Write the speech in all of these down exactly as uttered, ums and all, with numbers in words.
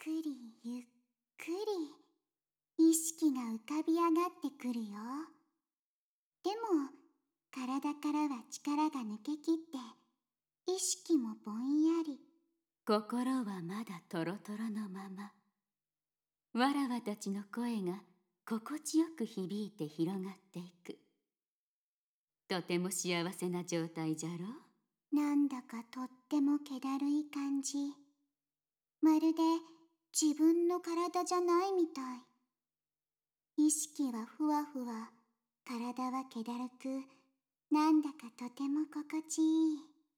くりゆっくり意識が浮かび上がってくるよ。でも体からは力が抜けきって意識もぼんやり。 心はまだトロトロのまま。わらわたちの声が心地よく響いて広がっていく。とても幸せな状態じゃろ。 なんだかとっても気だるい感じ。まるで自分の体じゃないみたい。意識はふわふわ、体は気だるく、なんだかとても心地いい。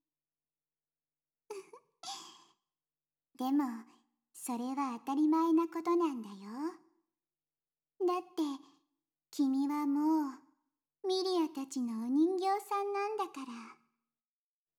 でも、それは当たり前なことなんだよ。だって、君はもう、ミリアたちのお人形さんなんだから。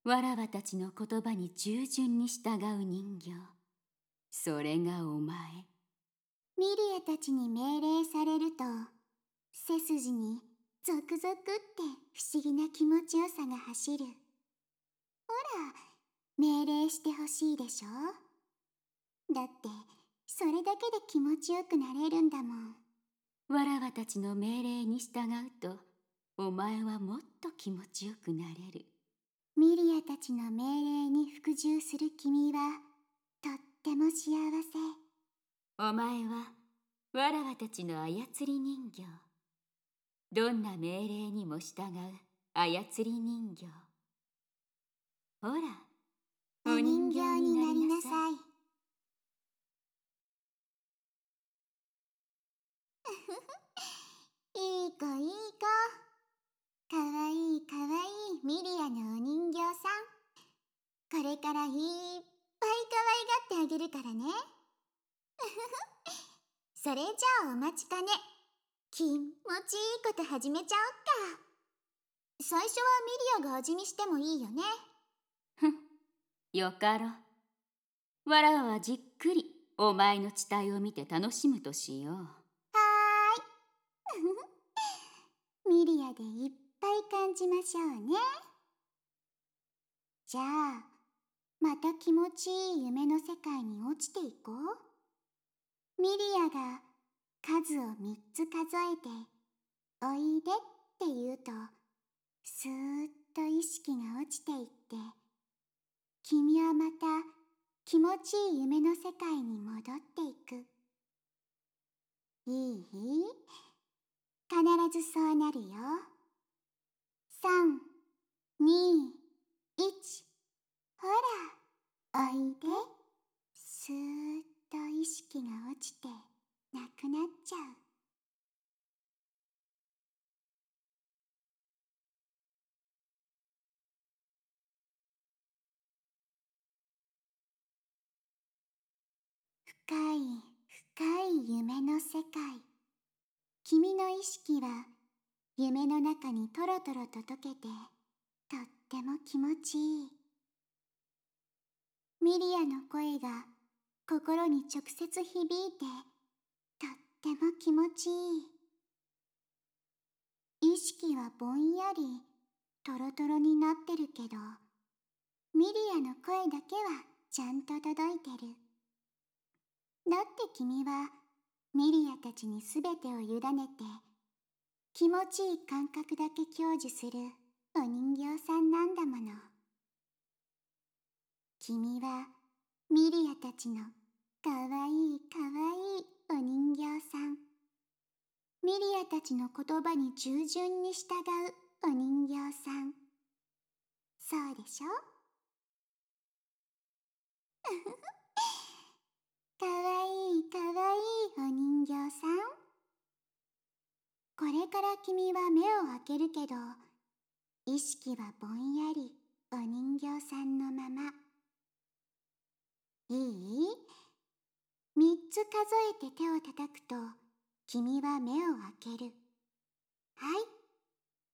わらわたちの言葉に従順に従う人形。それがお前。 ミリアたちに命令されると、背筋にゾクゾクって不思議な気持ちよさが走る。ほら、命令してほしいでしょ。だって、それだけで気持ちよくなれるんだもん。 わらわたちの命令に従うと、お前はもっと気持ちよくなれる。 ミリアたちの命令に服従する君は、とっても幸せ。 お前は、わらわたちの操り人形。どんな命令にも従う操り人形。ほら、 お人形になりなさい。いい子いい子。かわいいかわいいミリアのお人形さん。これからいっぱいかわいがってあげるからね。それじゃあお待ちかね。気持ちいいこと始めちゃおっか。最初はミリアが味見してもいいよね。 ふん、よかろう。わらわはじっくりお前の地帯を見て楽しむとしよう。 はーい。ミリアでいっぱい感じましょうね。じゃあ、また気持ちいい夢の世界に落ちていこう。ミリアが数をみっつ数えて、おいでって言うと、スーッと意識が落ちていって、君はまた気持ちいい夢の世界に戻っていく。いい？必ずそうなるよ。さん、に、いち。ほら、おいで。スーッと意識が落ちてなくなっちゃう。深い深い夢の世界。君の意識は夢の中にトロトロと溶けて、とっても気持ちいい。ミリアの声が心に直接響いて、とっても気持ちいい。意識はぼんやりトロトロになってるけど、ミリアの声だけはちゃんと届いてる。だって君はミリアたちにすべてを委ねて、気持ちいい感覚だけ享受するお人形さんなんだもの。君はミリアたちのかわいいかわいいお人形さん。ミリアたちの言葉に従順に従うお人形さん。そうでしょ？かわいいかわいいお人形さん。これから君は目を開けるけど、意識はぼんやりお人形さんのまま。いい？三つ数えて手を叩くと、君は目を開ける。はい。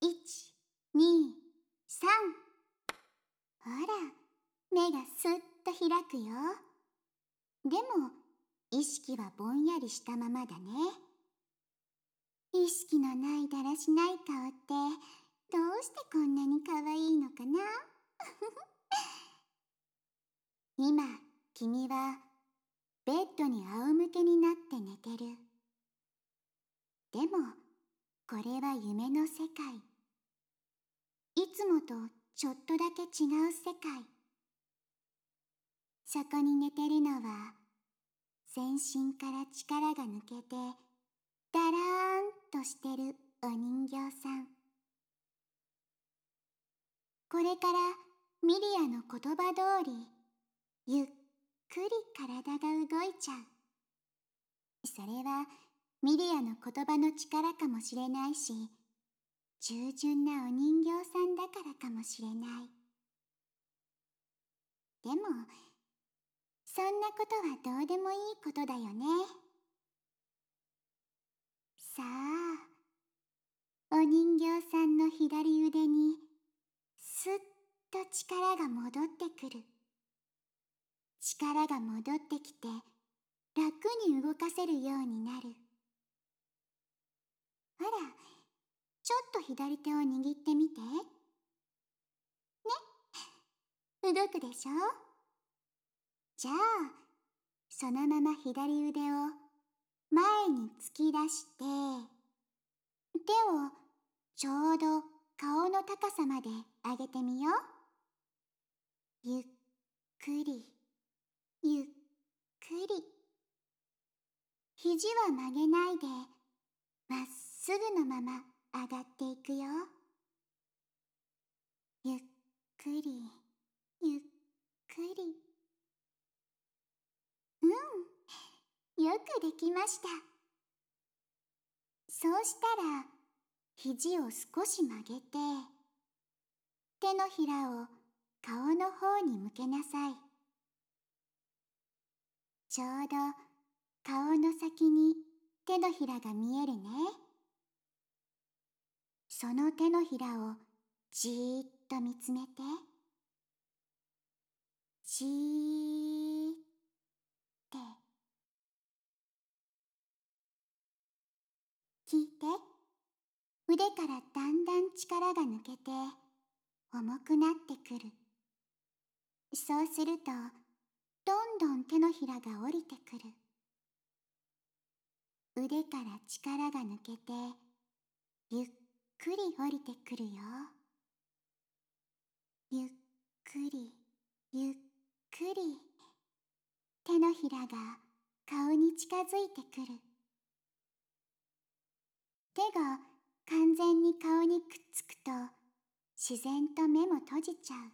一、二、三。ほら、目がすっと開くよ。でも、意識はぼんやりしたままだね。意識のないだらしない顔って、どうしてこんなにかわいいのかな？今、君はベッドに仰向けになって寝てる。でも、これは夢の世界。いつもとちょっとだけ違う世界。そこに寝てるのは、全身から力が抜けて、だらーんとしてるお人形さん。これからミリアの言葉通り、ゆっくり体が動いちゃう。それはミリアの言葉の力かもしれないし、従順なお人形さんだからかもしれない。でも、そんなことはどうでもいいことだよね。さあ、お人形さんの左腕にすっと力が戻ってくる。力が戻ってきて楽に動かせるようになる。ほら、ちょっと左手を握ってみて。ね、動くでしょ？じゃあ、そのまま左腕を前に突き出して、手をちょうど顔の高さまで上げてみよう。ゆっくり、ゆっくり。肘は曲げないで、まっすぐのまま上がっていくよ。ゆっくり、ゆっくり。うん、よくできました。そうしたら、肘を少し曲げて、手のひらを顔の方に向けなさい。ちょうど顔の先に手のひらが見えるね。その手のひらをじーっと見つめて。じーって。聞いて。腕からだんだん力が抜けて重くなってくる。そうするとどんどん手のひらが下りてくる。腕から力が抜けてゆっくり下りてくるよ。ゆっくりゆっくり手のひらが顔に近づいてくる。手が完全に顔にくっつくと自然と目も閉じちゃう。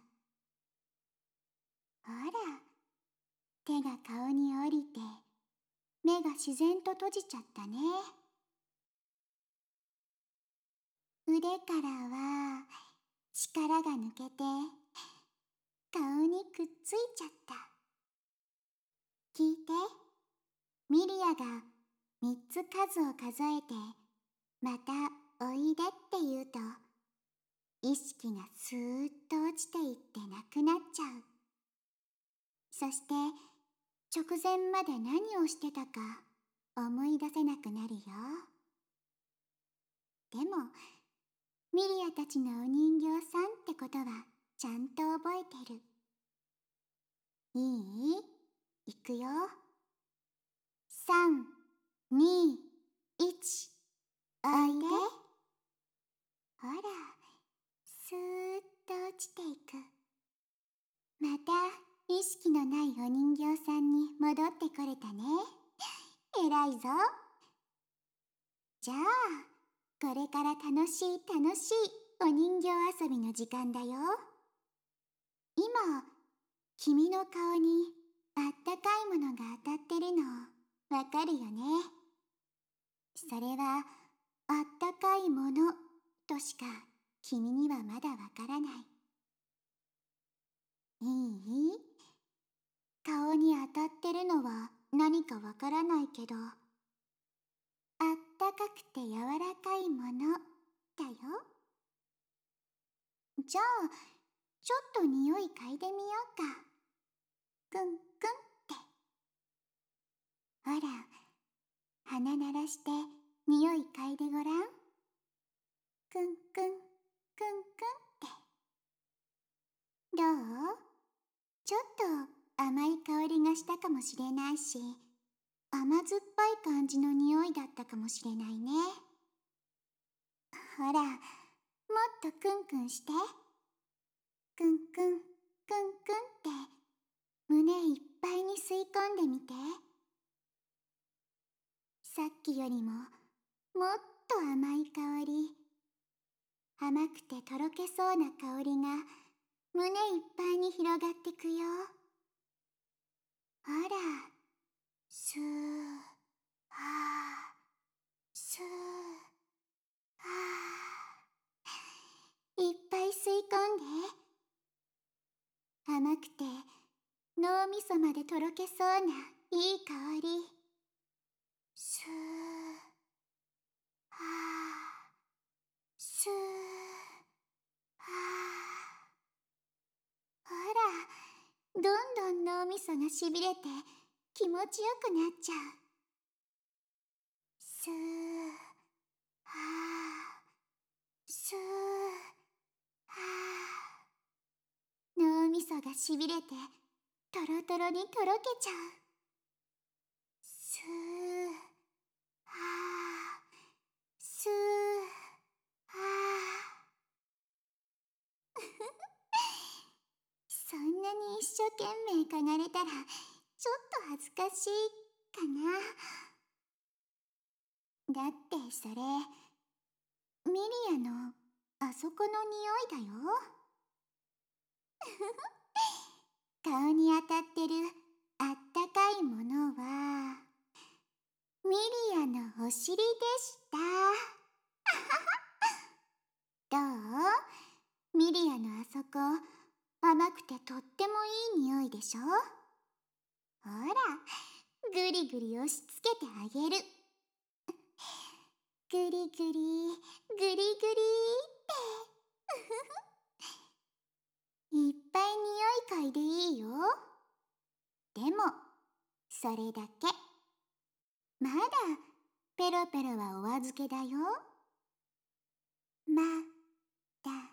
ほら、手が顔に降りて目が自然と閉じちゃったね。腕からは力が抜けて顔にくっついちゃった。聞いて。ミリアがみっつ数を数えてまたおいでって言うと意識がスーッと落ちていってなくなっちゃう。そして直前まで何をしてたか思い出せなくなるよ。でもミリアたちのお人形さんってことはちゃんと覚えてる。いい？いくよ。さん、に、いち、おいで。ほら、スーッと落ちていく。また意識のないお人形さんに戻ってこれたね。えらいぞ。じゃあ、これから楽しい楽しいお人形遊びの時間だよ。今、君の顔にあったかいものが当たってるのわかるよね。それはあったかいものとしか君にはまだわからない。いい？顔に当たってるのは何かわからないけど、あったかくて柔らかいものだよ。じゃあ、ちょっと匂い嗅いでみようか。くんくんって。ほら、鼻鳴らして匂い嗅いでごらん。くんくん、くんくんって。どう？ちょっと甘い香りがしたかもしれないし、甘酸っぱい感じの匂いだったかもしれないね。ほら、もっとクンクンして。クンクン、クンクンって、胸いっぱいに吸い込んでみて。さっきよりも、もっと甘い香り。甘くてとろけそうな香りが、胸いっぱいに広がってくよ。ほら、スー、はー、スー、はー。いっぱい吸い込んで。甘くて脳みそまでとろけそうないい香り。スー、はー、スー、はー。ほら、どんどん脳みそがしびれて気持ちよくなっちゃう。スー、はー、スー、はー。脳みそがしびれてトロトロにとろけちゃう。スー、はー、スー、はー。そんなに一生懸命嗅がれたらちょっと恥ずかしいかな。だってそれミリアのあそこの匂いだよ。顔に当たってるあったかいものはミリアのお尻でした。どう？ミリアのあそこ甘くてとってもいい匂いでしょ。ほら、ぐりぐり押しつけてあげる。ぐりぐり、ぐりぐりって。いっぱい匂い嗅いでいいよ。でも、それだけ。まだ、ペロペロはお預けだよ。まだね。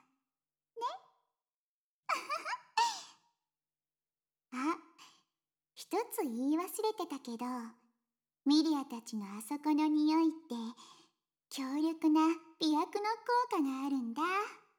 あ、一つ言い忘れてたけど、ミリアたちのあそこの匂いって、強力な美薬の効果があるんだ。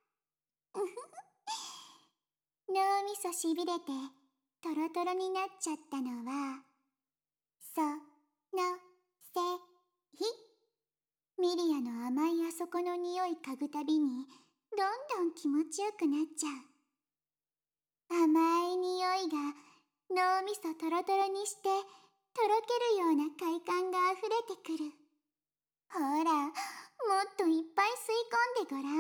脳みそしびれてトロトロになっちゃったのはそのせい。ミリアの甘いあそこの匂い嗅ぐたびにどんどん気持ちよくなっちゃう。甘い匂いが脳みそトロトロにしてとろけるような快感があふれてくる。ほら、もっといっぱい吸い込んでごらん。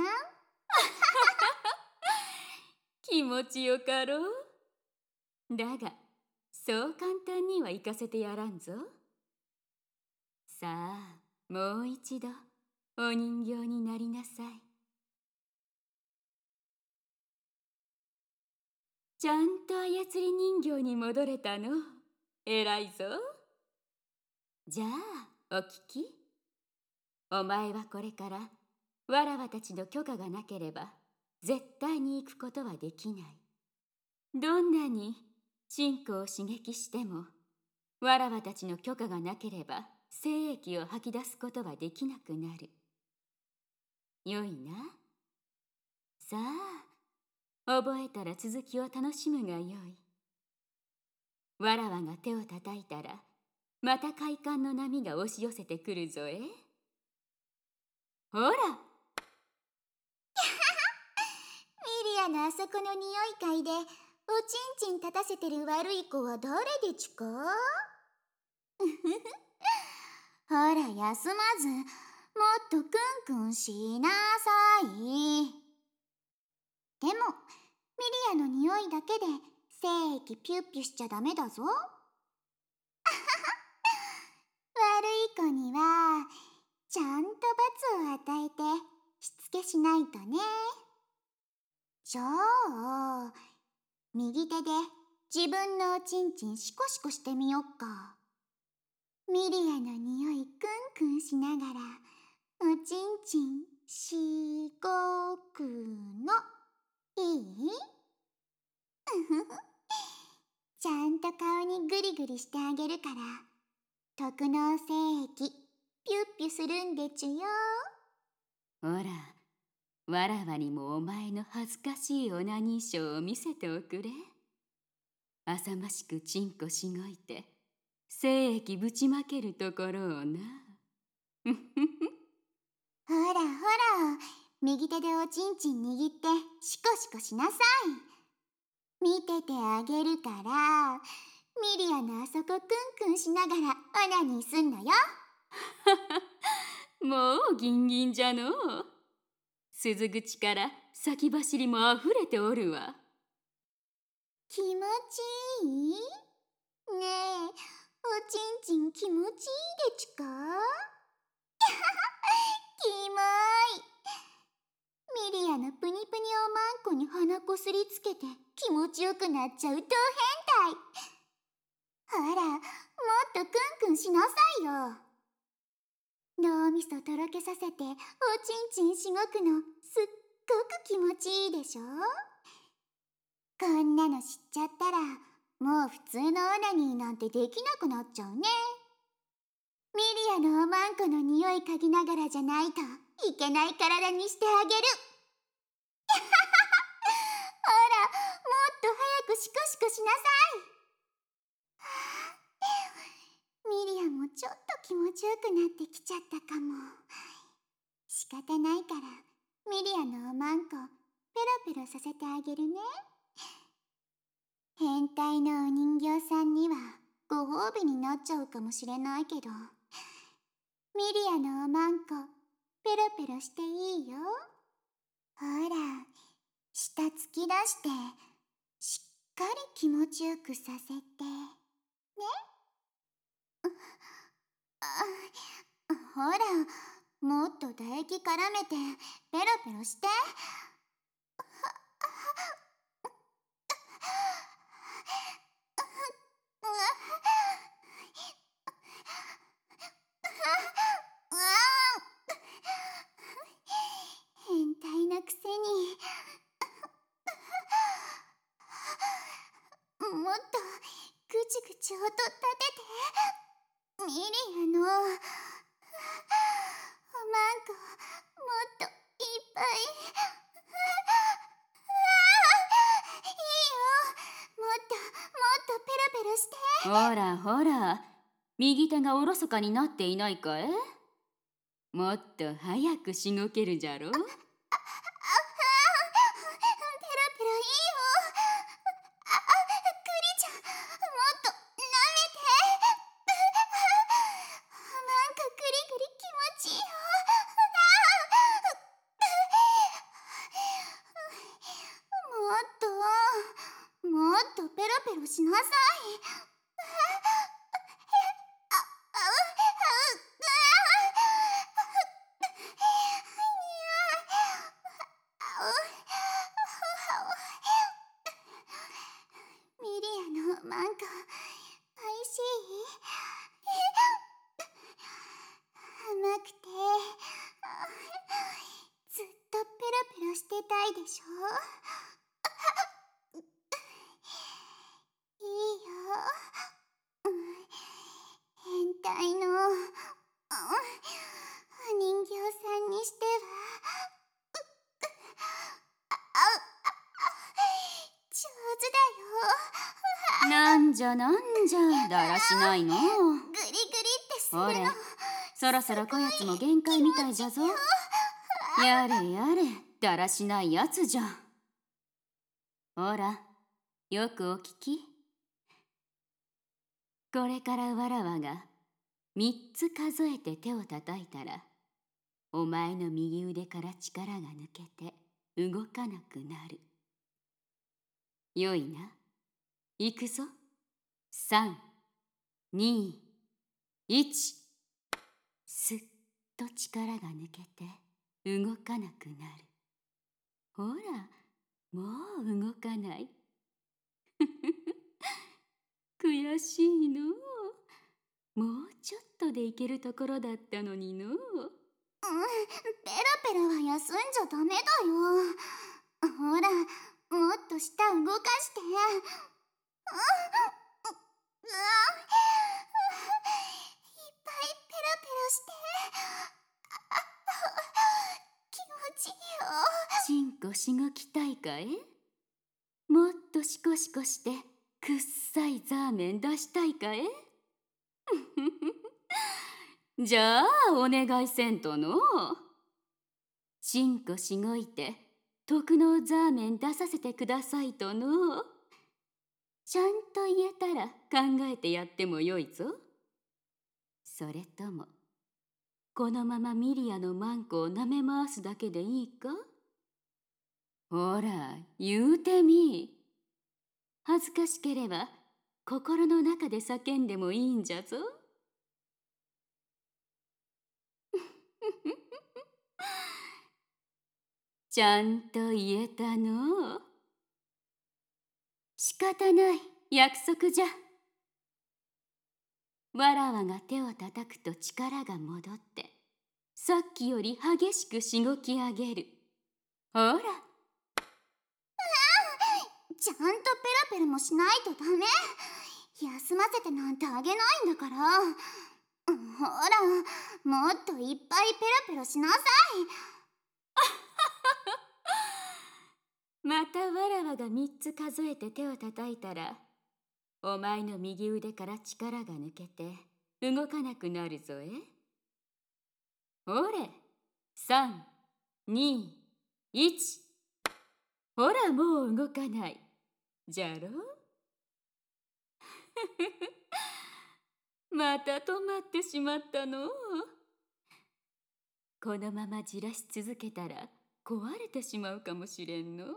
気持ちよかろう。だが、そう簡単には行かせてやらんぞ。さあ、もう一度お人形になりなさい。ちゃんと操り人形に戻れたの。偉いぞ。じゃあ、お聞き。お前はこれからわらわたちの許可がなければ絶対に行くことはできない。どんなに信仰を刺激してもわらわたちの許可がなければ精液を吐き出すことはできなくなる。よいな。さあ、覚えたら続きを楽しむがよい。わらわが手をたたいたらまた快感の波が押し寄せてくるぞえ。ほら。 ミリアのあそこの匂い嗅いでおちんちん立たせてる悪い子は誰でちか。ほら、休まずもっとクンクンしなさい。でもミリアの匂いだけで精液ピュッピュしちゃダメだぞ。悪い子にはちゃんと罰を与えてしつけしないとね。じゃあ右手で自分のおちんちんシコシコしてみよっか。ミリアの匂いクンクンしながらおちんちんしごくの。いい？ ちゃんと顔にグリグリしてあげるから、特納精液ピュッピュするんでちゅよ。 ほら、わらわにもお前の恥ずかしいオナニーショーを見せておくれ。浅ましくチンコしごいて精液ぶちまけるところをな。 ほらほら、右手でおちんちん握ってシコシコしなさい。見ててあげるから、ミリアのあそこクンクンしながらオナニーすんのよ。 もうギンギンじゃのう。鈴口から先走りもあふれておるわ。 気持ちいい？ねえ、おちんちん気持ちいいでちゅか？キモい。ミリアのプニプニおまんこに鼻こすりつけて気持ちよくなっちゃうド変態。ほら、もっとクンクンしなさいよ。脳みそとろけさせておちんちんしごくのすっごく気持ちいいでしょ。こんなの知っちゃったらもう普通のオナニーなんてできなくなっちゃうね。ミリアのおまんこの匂い嗅ぎながらじゃないといけない体にしてあげる。ほら、もっと早くシコシコしなさい。ミリアもちょっと気持ちよくなってきちゃったかも。仕方ないからミリアのおまんこペロペロさせてあげるね。変態のお人形さんにはご褒美になっちゃうかもしれないけど、ミリアのおまんこペロペロしていいよ。ほら、下突き出してしっかり気持ちよくさせてね。あ、ほら、もっと唾液絡めてペロペロして。変態なくせに。もっとぐちぐち音立てて。ミリアのおまんこもっといっぱい。いいよ、もっともっとペロペロして。 ほらほら、右手がおろそかになっていないかい？もっと早くしごけるじゃろ。 ペロペロいいよ。あ、クリちゃん、もっと舐めて。なんかグリグリ気持ちいいよ。もっともっとペロペロしなさい。ミリアのおまんこおいしい？甘くてずっとペロペロしてたいでしょ。いいよ。変態のお人形さんにしては上手だよ。 なんじゃなんじゃだらしないの。 グリグリってするの。 ほれ、そろそろこやつも限界みたいじゃぞ。やれやれ、だらしないやつじゃん。ほら、よくお聞き。これからわらわが三つ数えて手を叩いたら、お前の右腕から力が抜けて動かなくなる。よいな。いくぞ。三、二、一。すっと力が抜けて動かなくなる。ほら、もう動かない。悔しいのう。もうちょっとでいけるところだったのにのう。 うん、ペロペロは休んじゃダメだよ。ほら、もっと舌動かして。 うわ、いっぱいペロペロして気持ちいいよ。 ちんこしごきたいかえ？もっとシコシコしてくっさいザーメン出したいかえ？じゃあお願いせんとの。ちんこしごいて特納ザーメン出させてくださいとの。ちゃんと言えたら考えてやってもよいぞ。それともこのままミリアのマンコを舐め回すだけでいいか？ほら言うてみ。恥ずかしければ心の中で叫んでもいいんじゃぞ。ちゃんと言えたの。仕方ない、約束じゃ。わらわが手をたたくと力が戻ってさっきより激しくしごき上げる。ほら。 ちゃんとペロペロもしないとダメ。休ませてなんてあげないんだから。ほら、もっといっぱいペロペロしなさい。 またわらわがみっつ数えて手をたたいたらお前の右腕から力が抜けて動かなくなるぞえ。ほれ、さん、に、いち。ほらもう動かない。じゃろ。また止まってしまったの。このままじらし続けたら壊れてしまうかもしれんの。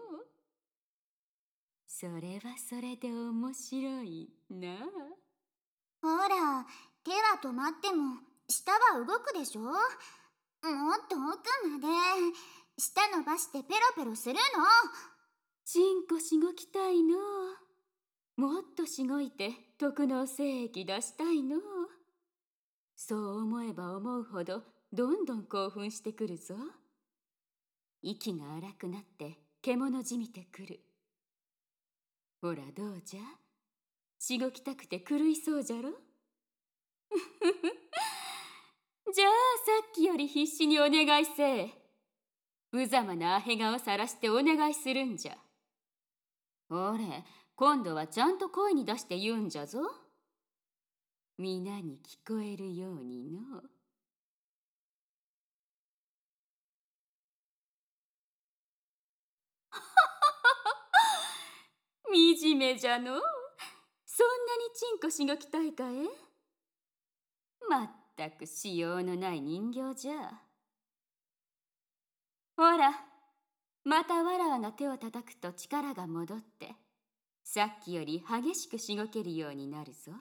それはそれで面白いな。 ほら、手は止まっても舌は動くでしょ。もっと奥まで舌伸ばしてペロペロするの。 ちんこしごきたいの。もっとしごいて特納精液出したいの。そう思えば思うほどどんどん興奮してくるぞ。息が荒くなって獣じみてくる。ほらどうじゃ、しごきたくて狂いそうじゃろ。じゃあさっきより必死にお願いせえ。無様なアヘ顔さらしてお願いするんじゃ。ほれ、今度はちゃんと声に出して言うんじゃぞ。皆に聞こえるようにの。惨めじゃの。そんなにちんこしごきたいかえ？まったくしようのない人形じゃ。ほら、またわらわが手をたたくと力が戻ってさっきより激しくしごけるようになるぞ。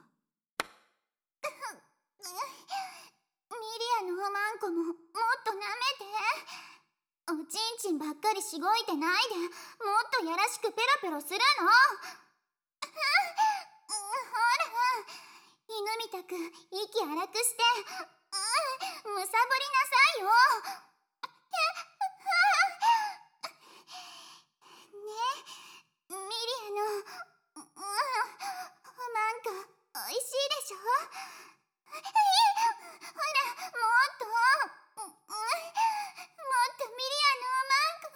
ミリアのおまんこももっと舐めて。おちんちんばっかりしごいてないで、もっとやらしくペロペロするの。ほら、犬みたく息荒くして、うん、むさぼりなさいよ。ねえ、ミリアの、うん、おまんこおいしいでしょ。ほら、もっと、もっとミリアのおまんこ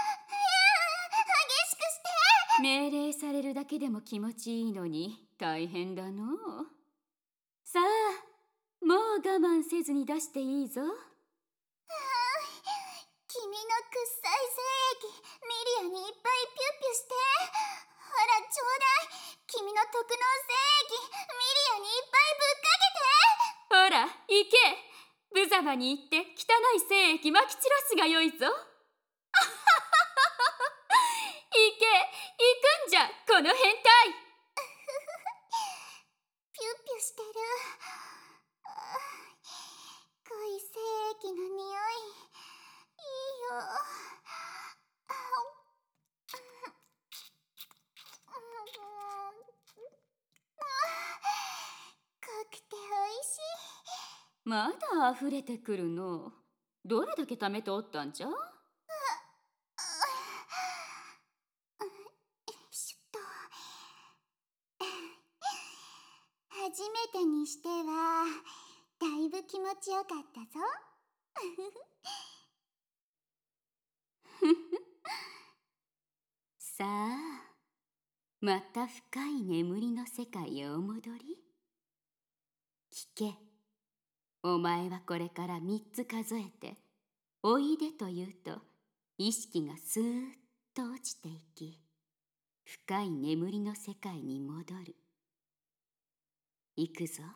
激しくして。 命令されるだけでも気持ちいいのに大変だの。さあ、もう我慢せずに出していいぞ。 君のくっさい精液ミリアにいっぱいピュッピュして。ほらちょうだい、君の特納精液ミリアにいっぱいぶっかけて。 ほら行け。無様に言って汚い精液まき散らすがよいぞ。行け、行くんじゃこの変態。 ピュッピュしてる。濃い精液の匂いいいよ。濃くておいしい。 まだ溢れてくるの。どれだけ貯めておったんじゃ？ しょっと、え初めてにしてはだいぶ気持ちよかったぞ。 さあ、また深い眠りの世界へお戻り。聞け、お前はこれから三つ数えて「おいで」と言うと、意識がスーッと落ちていき、深い眠りの世界に戻る。いくぞ。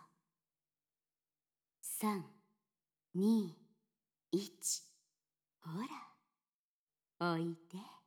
三、二、一。ほら、おいで。